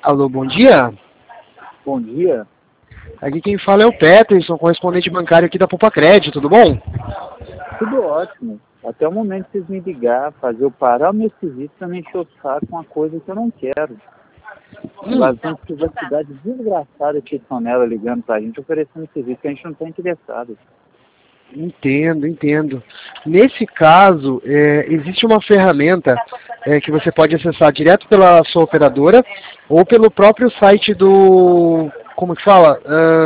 Alô, bom dia. Bom dia. Aqui quem fala é o Peterson, correspondente bancário aqui da Poupa Crédito, tudo bom? Tudo ótimo. Até o momento que vocês me ligar, fazer eu parar o meu serviço para me encher o saco com uma coisa que eu não quero. Invasão de privacidade desgraçada que estão nela ligando para a gente, oferecendo serviço que a gente não está interessado. Entendo. Nesse caso, existe uma ferramenta que você pode acessar direto pela sua operadora ou pelo próprio site do, como que fala?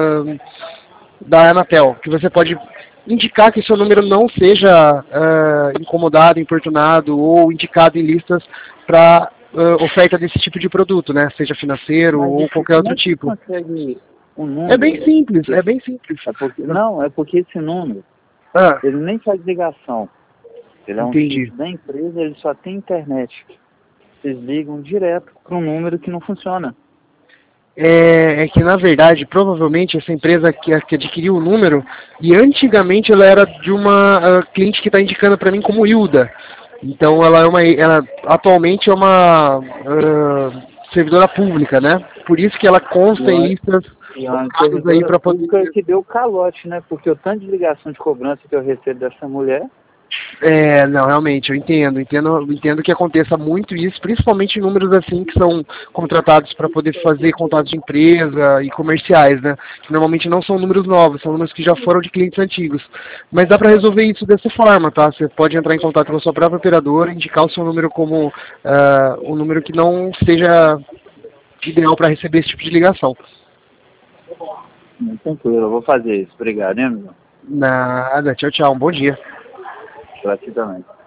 Da Anatel, que você pode indicar que seu número não seja incomodado, importunado ou indicado em listas para oferta desse tipo de produto, né? Seja financeiro Mas ou qualquer como outro é que você tipo. consegue um É número? bem simples, é bem simples. É porque esse número, Ah, ele nem faz ligação. Ele é um entendi. chip da empresa, ele só tem internet. Vocês ligam direto para um número que não funciona. É que, na verdade, provavelmente essa empresa que adquiriu o número, e antigamente ela era de uma cliente que está indicando para mim como Hilda. Então ela atualmente é uma servidora pública, né? Por isso que ela consta em listas E é uma focadas aí servidora para poder. pública que deu calote, né? Porque o tanto de ligação de cobrança que eu recebo dessa mulher. Não, realmente, eu entendo que aconteça muito isso, principalmente em números assim que são contratados para poder fazer contatos de empresa e comerciais, né? Que normalmente não são números novos, são números que já foram de clientes antigos. Mas dá para resolver isso dessa forma, tá? Você pode entrar em contato com a sua própria operadora, indicar o seu número como um número que não seja ideal para receber esse tipo de ligação. Tranquilo, eu vou fazer isso. Obrigado, hein, amigo? Nada, tchau, um bom dia. Pra ti também.